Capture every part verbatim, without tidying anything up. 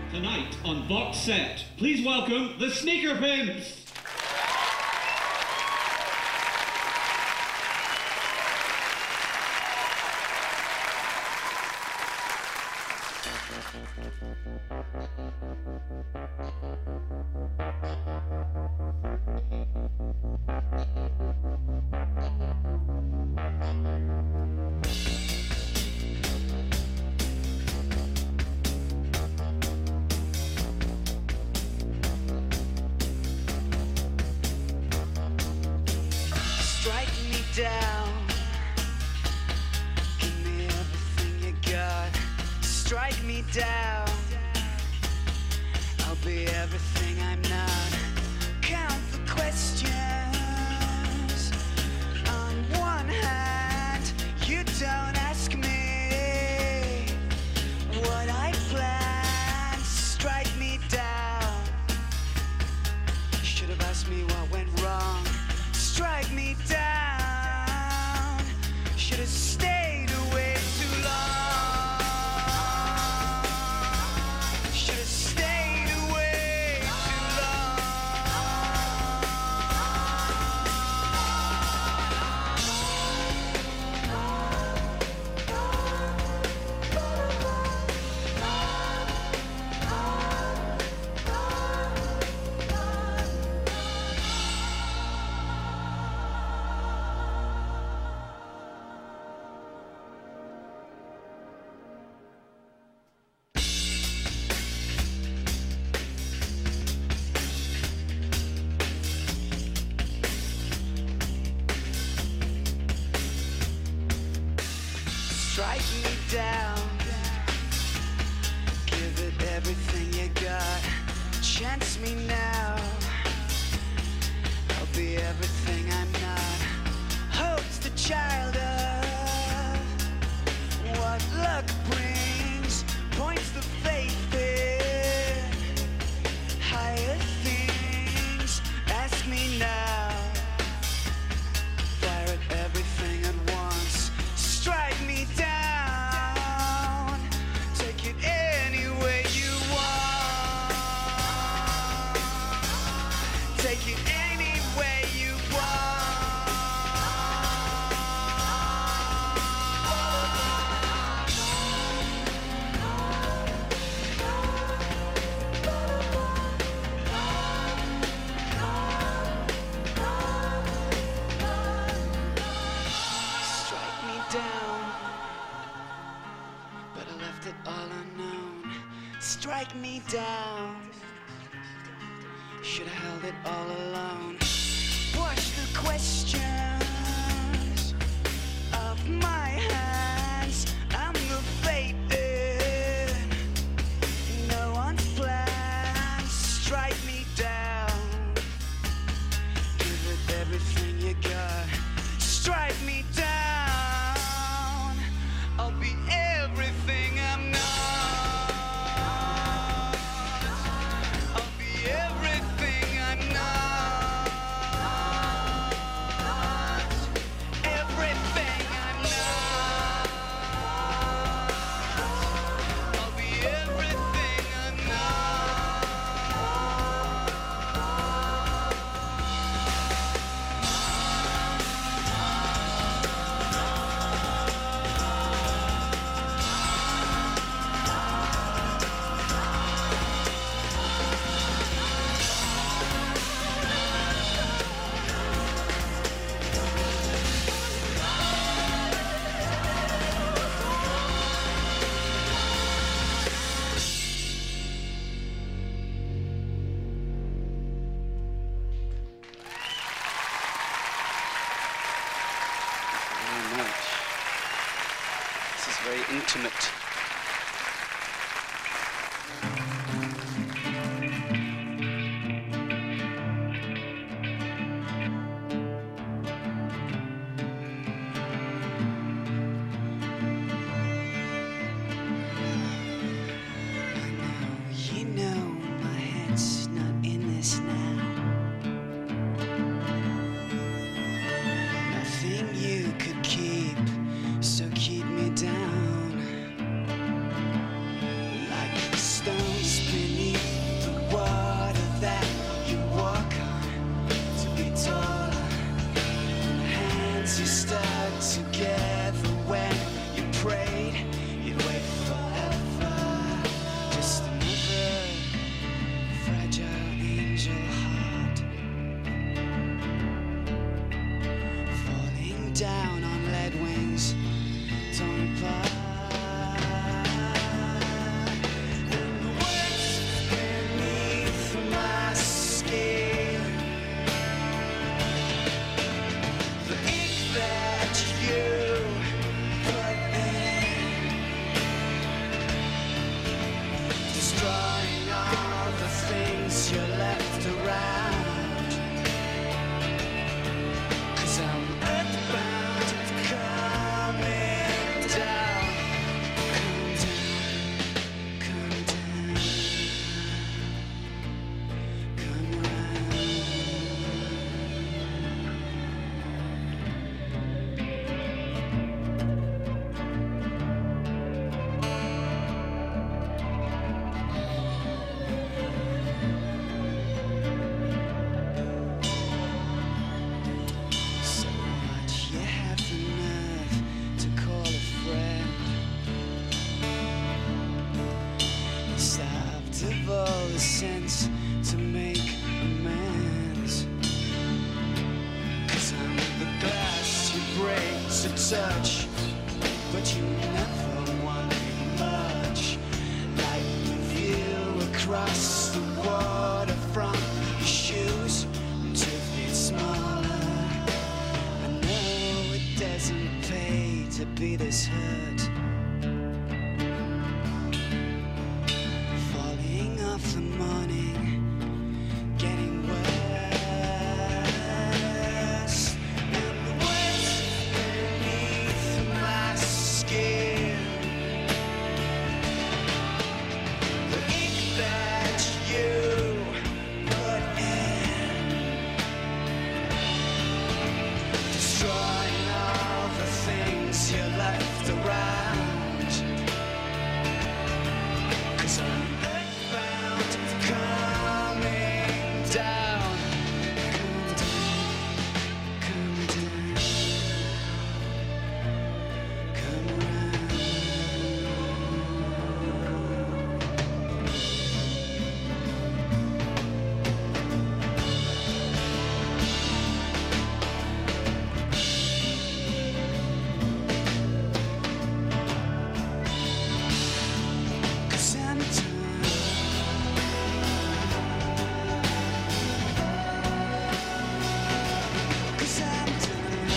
Tonight on Vox Set, please welcome the Sneaker Pimps! Down, give me everything you got. Strike me down, I'll be everything I'm not. Count the questions. On one hand, you don't ask me what I planned. Strike me down. You should have asked me what went wrong. Strike me down. Should have stayed away too long. Should have stayed away too strike me down. Give it everything you got. Chance me now. I'll be everything I'm not. Hope's the child of what luck brings. Points the faith in higher things. Ask me now. Fire at everything at once. Strike me down. Take it any way you want. Take it any way you want. Strike me down, but I left it all unknown. Strike me down. Should have held it all alone. Wash the questions off my hands. I'm the fate in no one's plans. Strike me down. Give it everything you got. Strike me down. I'll be everything I'm not. I'll be everything I'm not. Everything I'm not. I'll be everything I'm not. Very much. This is very intimate. You know my head's not in this now. Nothing you could keep, so keep me down. down on lead wings, torn apart. And the words beneath my skin, the ink that you put in, destroying all the things you left around. Cause I'm earthbound, coming down. Come down, come down, come around. So what you have the nerve to call a friend? You starved of all the sense to make amends. Cause I'm the glass you break to touch, but you never want much. Like the view across the waterfront, your shoes two feet smaller. I know it doesn't pay to be this hurt. Falling off the morning, getting worse. And the words beneath my skin, the ink that you put in, destroying all the things you left around. Cause I'm earthbound, coming down. Come down, come down, come around. Cause I'm done. Cause I'm done.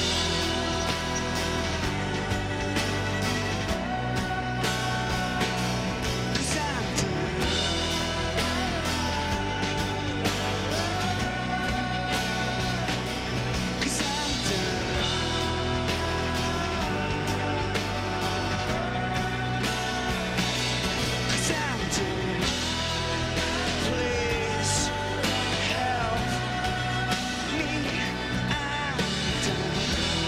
Cause I'm done. Cause I'm done. Cause I'm done. Please help me. I'm done.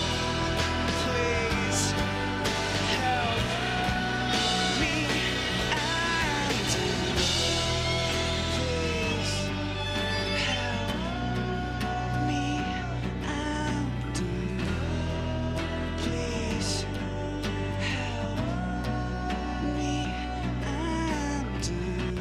Please help me. I'm done. Please help me. I'm done. Please help me. I'm done.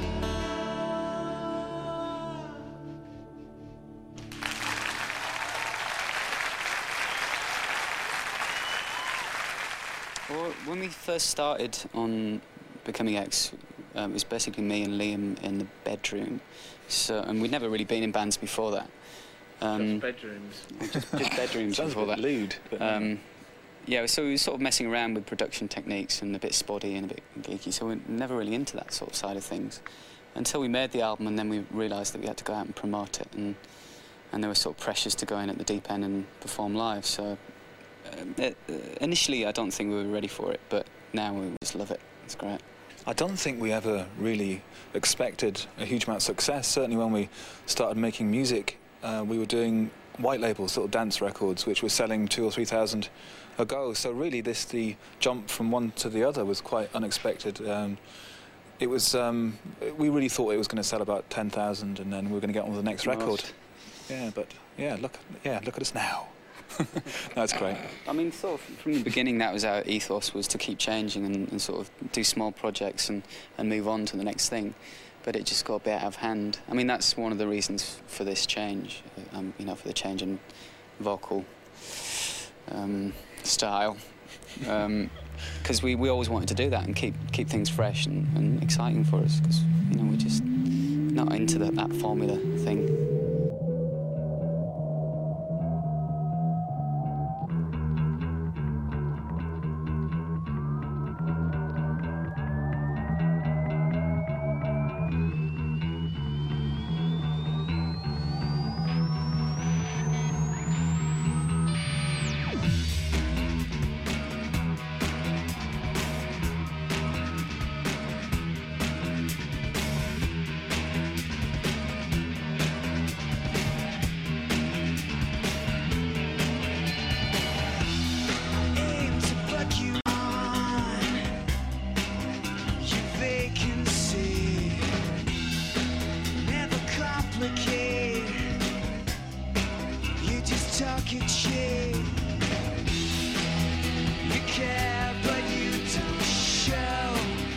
Well, when we first started on Becoming X, um, it was basically me and Liam in the bedroom. So, and we'd never really been in bands before that. Um, Just bedrooms. just, just bedrooms Sounds a before bit that. lewd. But Um, yeah, so we were sort of messing around with production techniques and a bit spotty and a bit geeky, so we're never really into that sort of side of things. Until we made the album, and then we realised that we had to go out and promote it, and and there were sort of pressures to go in at the deep end and perform live. So uh, it, uh, initially, I don't think we were ready for it, but now we just love it. It's great. I don't think we ever really expected a huge amount of success. Certainly when we started making music, uh, we were doing white label sort of dance records, which were selling two or three thousand a go. So really, this the jump from one to the other was quite unexpected. Um, it was um, we really thought it was going to sell about ten thousand, and then we were going to get on with the next record. Most. Yeah, but yeah, look, yeah, look at us now. That's great. I mean, sort of from the beginning, that was our ethos, was to keep changing and, and sort of do small projects and, and move on to the next thing. But it just got a bit out of hand. I mean, that's one of the reasons for this change, um, you know, for the change in vocal um, style. Um, Because we, we always wanted to do that and keep keep things fresh and, and exciting for us. Because you know we're just not into the, that formula thing. Aim to put you on your vacancy. Never complicate. You just talk it cheap. You care, but you don't show.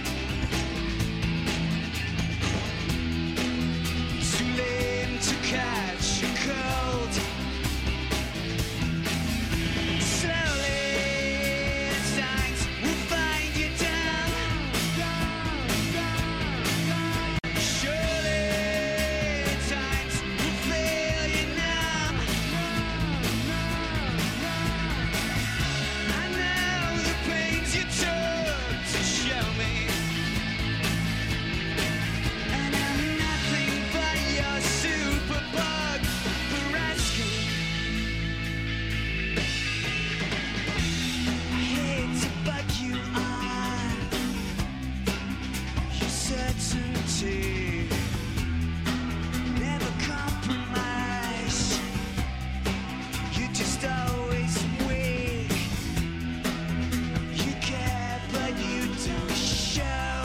Too lame to catch a cold. Slowly, signs will find you down. Surely, times will fail you now. I know the pains you took to show me, and I'm nothing but your superbug for asking. I hate to bug you on your certainty. Never compromise. You just always weak. You care, but you don't show.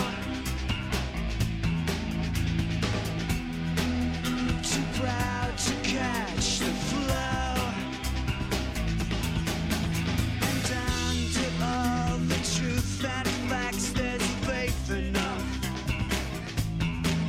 Too proud to catch the flow. And under all the truth and facts, there's faith enough.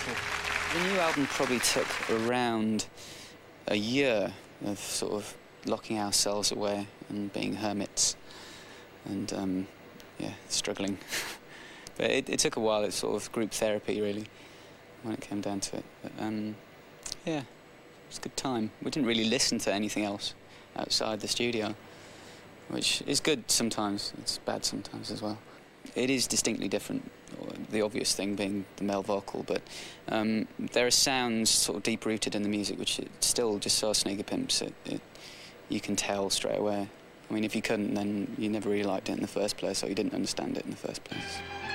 successful? The new album probably took around a year of sort of locking ourselves away and being hermits and, um, yeah, struggling. But it, it took a while. It's sort of group therapy, really, when it came down to it. But, um, yeah, it was a good time. We didn't really listen to anything else outside the studio, which is good sometimes. It's bad sometimes as well. It is distinctly different, the obvious thing being the male vocal, but um, there are sounds sort of deep-rooted in the music which it still just so Sneaker Pimps, it, it, you can tell straight away. I mean, if you couldn't, then you never really liked it in the first place, or you didn't understand it in the first place.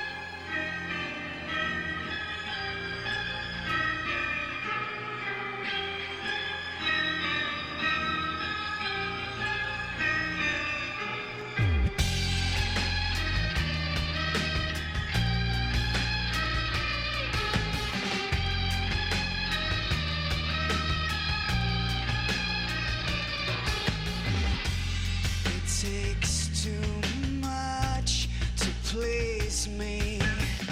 Takes too much to please me.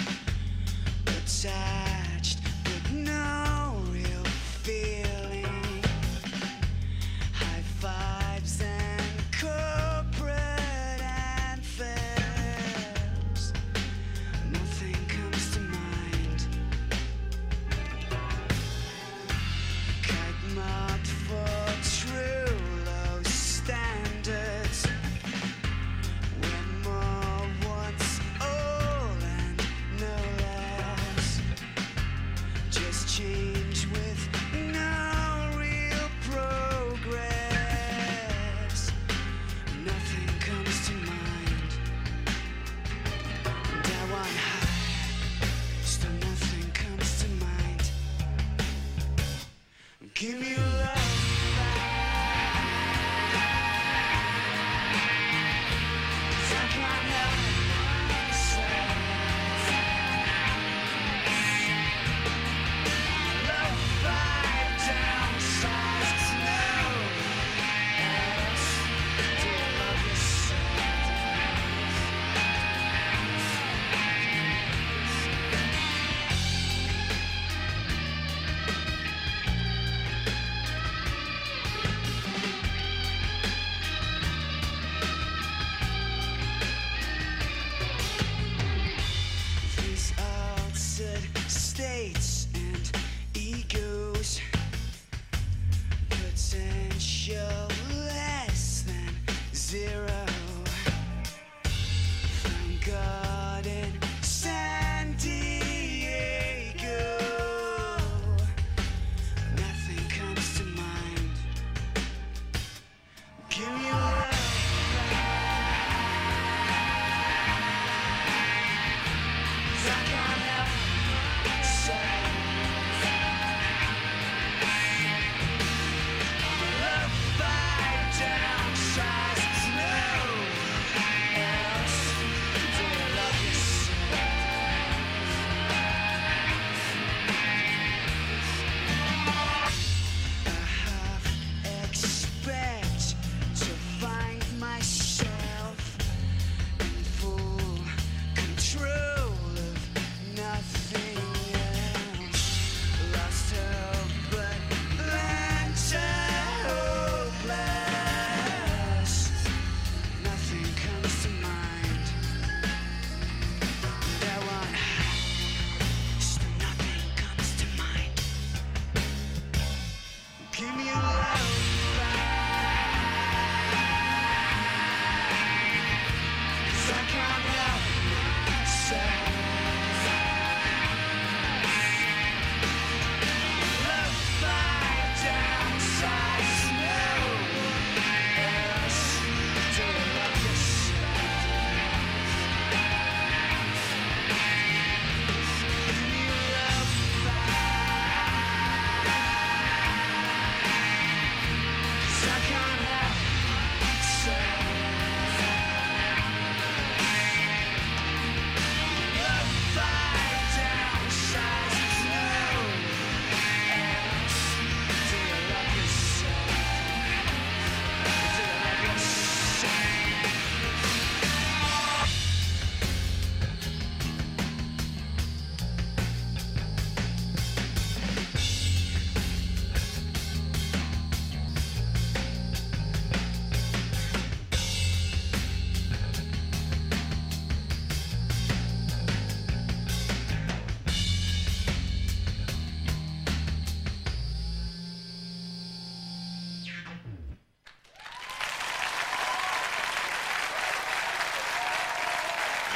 Attached, but no real feeling. High fives and corporate anthems. Nothing comes to mind. Kite marked for true low standards. When more wants all and no less.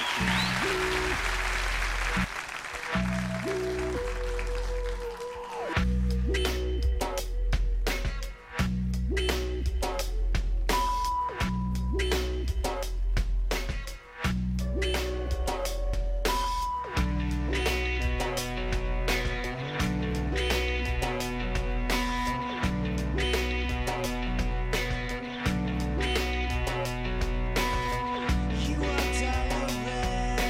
You walked all over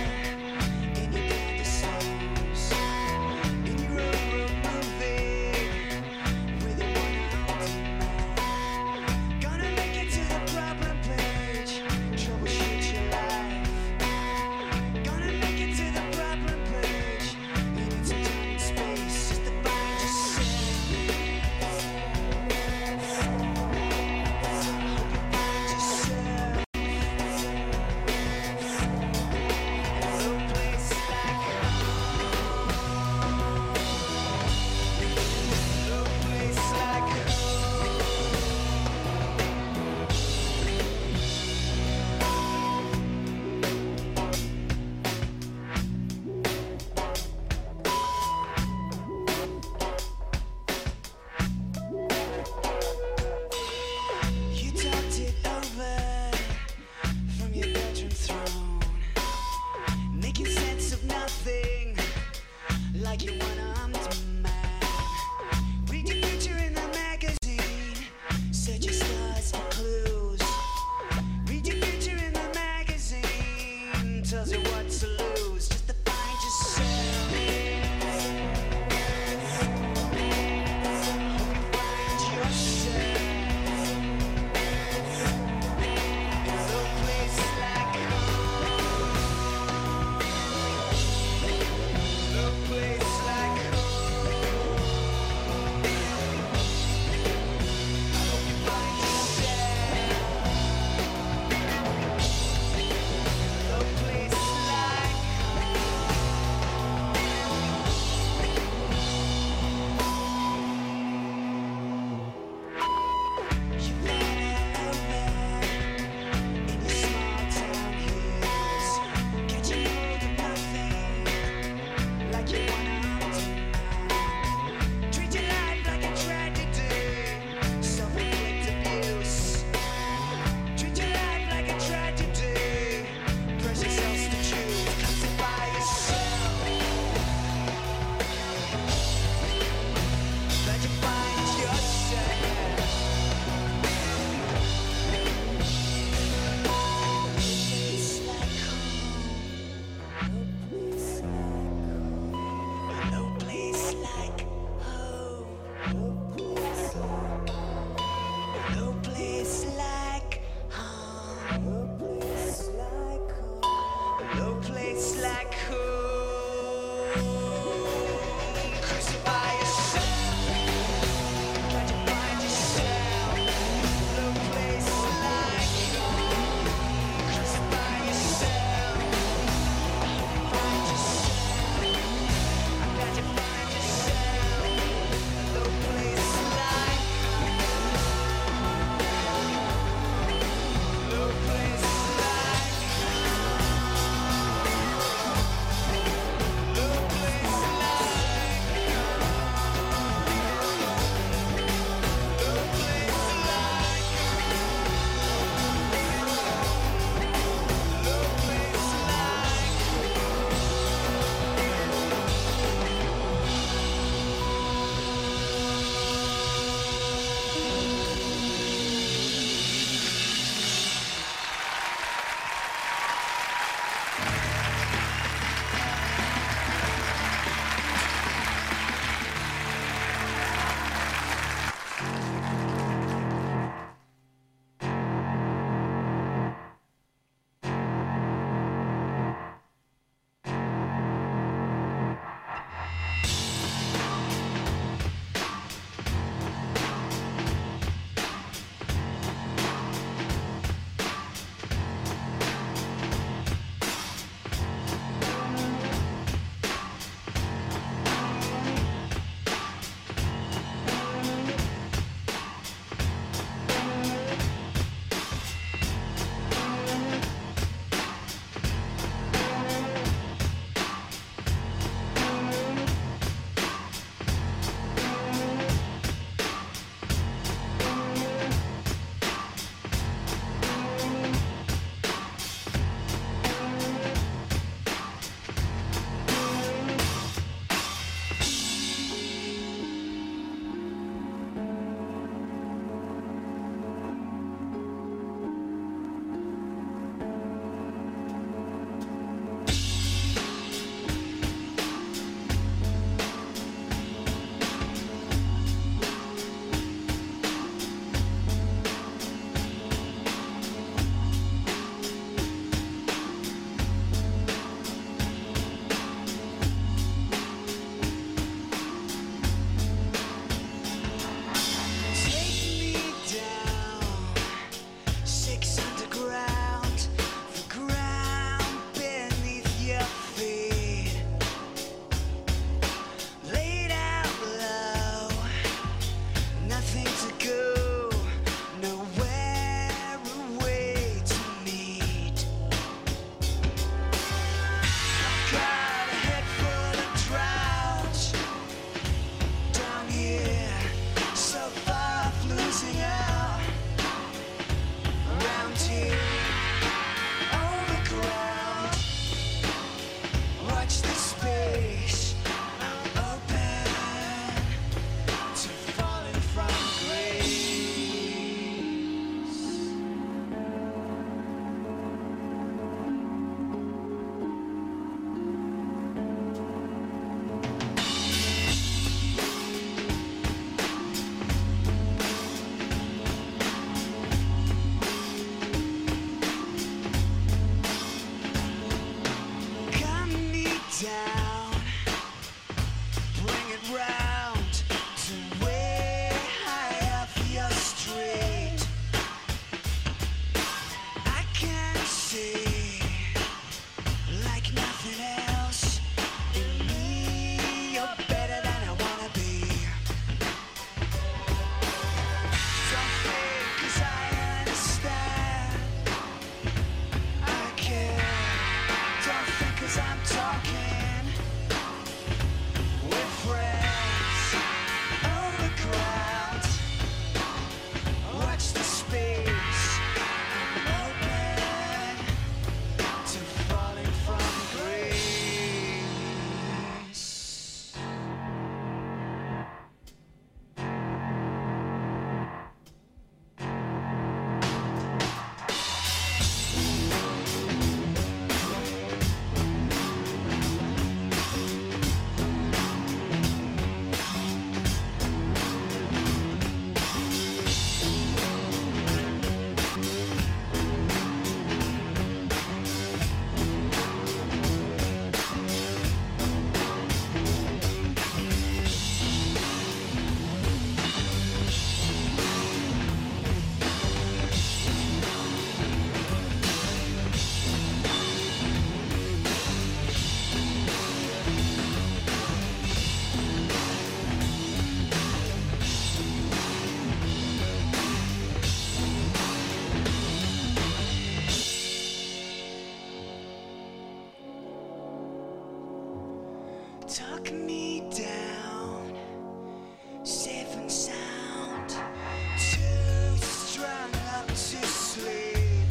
Tuck me down, safe and sound, too strung up to sleep.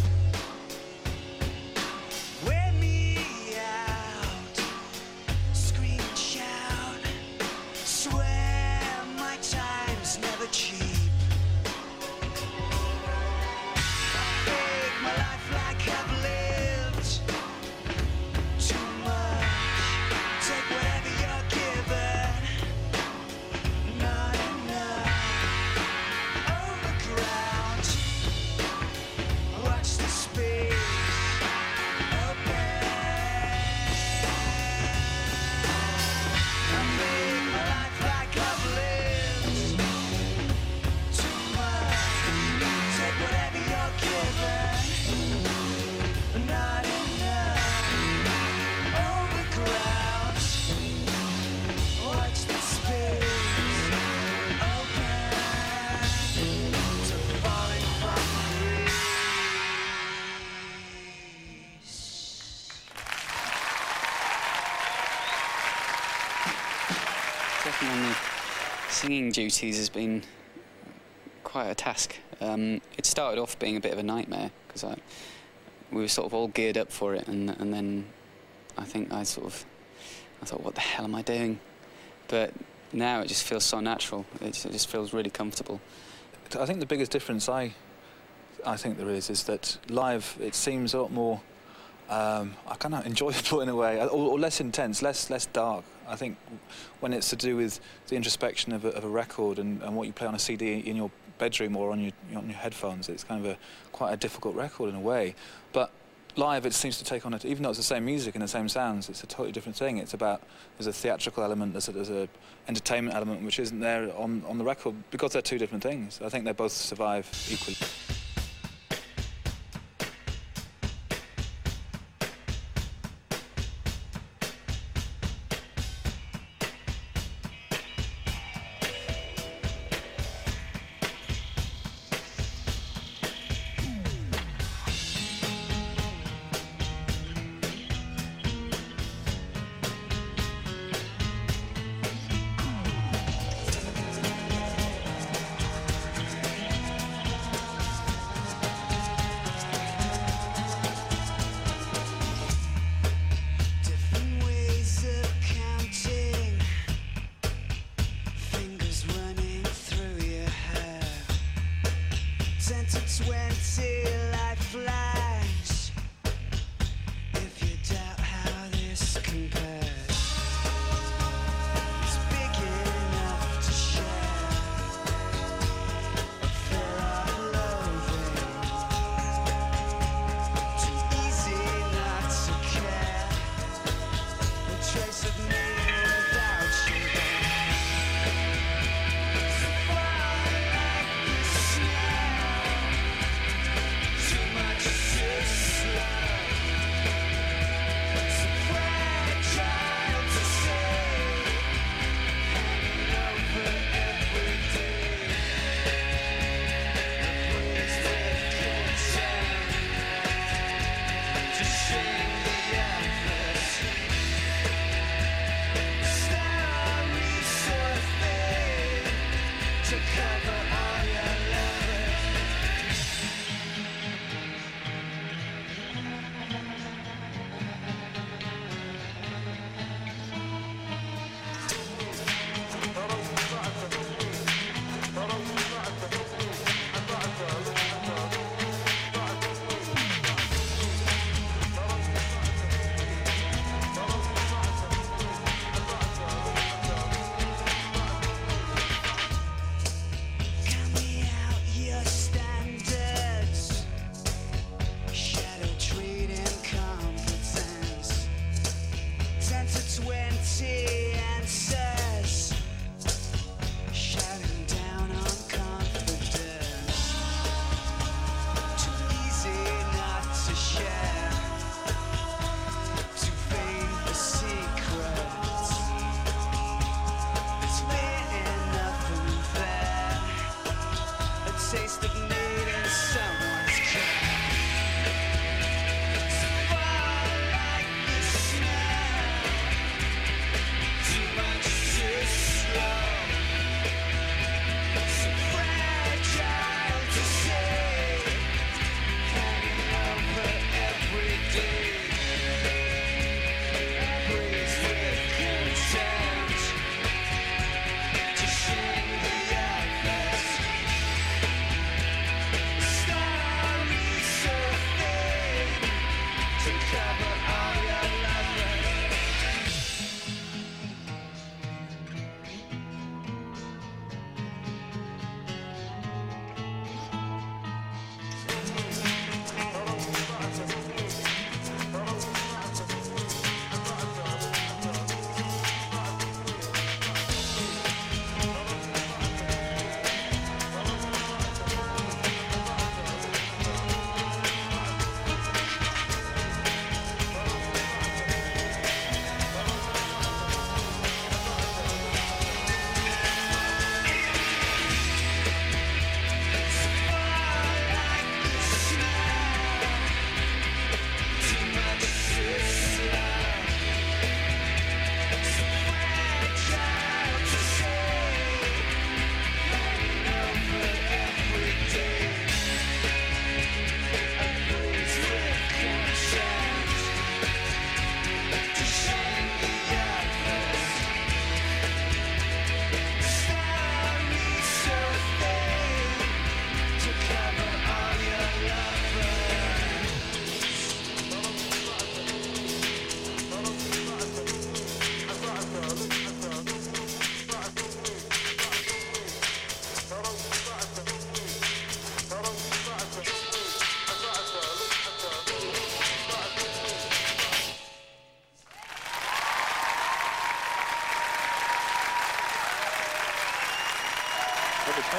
Wear me out, scream and shout, swear my time's never cheap. Make my life like I've lived too much. Take whatever you're given, not enough. Overground, watch the space open. I make my life like I've lived too much. Take whatever you're given, not enough. Overground, watch the space open to falling from grace. Taking on the singing duties has been quite a task. Um, it started off being a bit of a nightmare because we were sort of all geared up for it, and and then I think I sort of I thought, what the hell am I doing? But now it just feels so natural. It just, it just feels really comfortable. I think the biggest difference I I think there is is that live it seems a lot more um, I kind of enjoyable in a way, or, or less intense, less less dark. I think when it's to do with the introspection of a, of a record and, and what you play on a C D in your bedroom or on your on your headphones, it's kind of a quite a difficult record in a way. But live, it seems to take on it, even though it's the same music and the same sounds, it's a totally different thing. It's about, there's a theatrical element, there's a, there's a entertainment element which isn't there on, on the record because they're two different things. I think they both survive equally.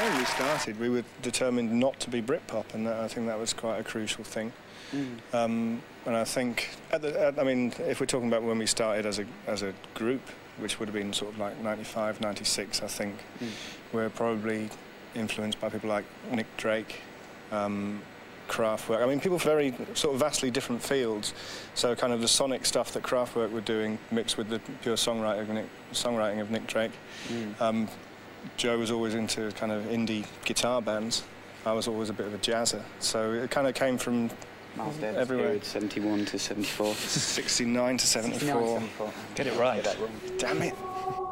time we started, we were determined not to be Britpop, and that, I think that was quite a crucial thing. Mm. Um, and I think, at the, at, I mean, if we're talking about when we started as a as a group, which would have been sort of like ninety-five, ninety-six, I think, mm. we're probably influenced by people like Nick Drake, um, Kraftwerk. I mean, people from very sort of vastly different fields. So kind of the sonic stuff that Kraftwerk were doing mixed with the pure songwriting of Nick, songwriting of Nick Drake. Mm. Um, Joe was always into kind of indie guitar bands. I was always a bit of a jazzer. So it kind of came from Miles Davis everywhere. Period, seventy-one to seventy-four. sixty-nine to seventy-four. sixty-nine, seventy-four. Get it right. Get that wrong. Damn it.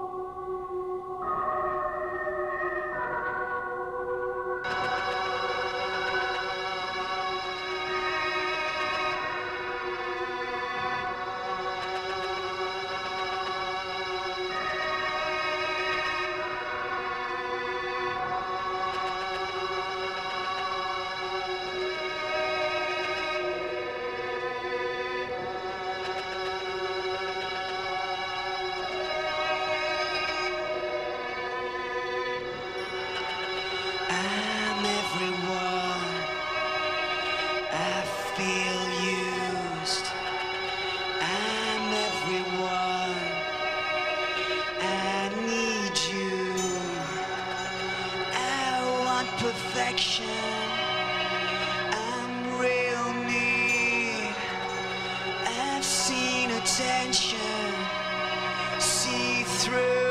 Perfection, I'm real need. I've seen attention, see through.